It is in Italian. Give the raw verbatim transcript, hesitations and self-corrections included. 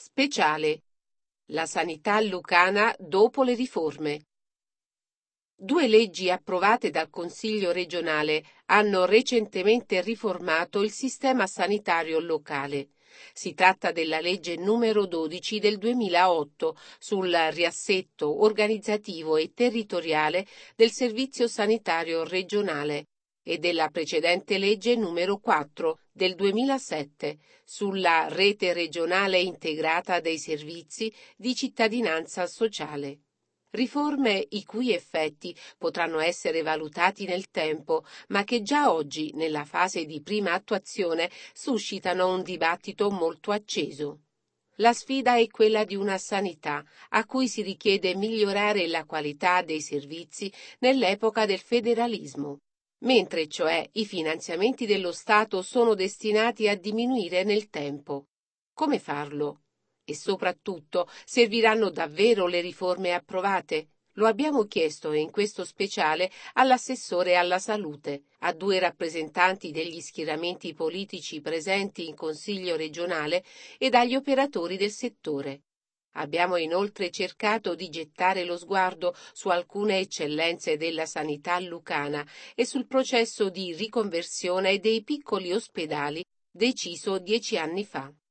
Speciale. La sanità lucana dopo le riforme. Due leggi approvate dal Consiglio regionale hanno recentemente riformato il sistema sanitario locale. Si tratta della legge numero dodici del duemilaotto sul riassetto organizzativo e territoriale del Servizio Sanitario Regionale e della precedente legge numero quattro del duemilasette sulla rete regionale integrata dei servizi di cittadinanza sociale. Riforme i cui effetti potranno essere valutati nel tempo, ma che già oggi, nella fase di prima attuazione, suscitano un dibattito molto acceso. La sfida è quella di una sanità a cui si richiede migliorare la qualità dei servizi nell'epoca del federalismo, mentre cioè i finanziamenti dello Stato sono destinati a diminuire nel tempo. Come farlo? E soprattutto, serviranno davvero le riforme approvate? Lo abbiamo chiesto in questo speciale all'assessore alla salute, a due rappresentanti degli schieramenti politici presenti in Consiglio regionale ed agli operatori del settore. Abbiamo inoltre cercato di gettare lo sguardo su alcune eccellenze della sanità lucana e sul processo di riconversione dei piccoli ospedali deciso dieci anni fa.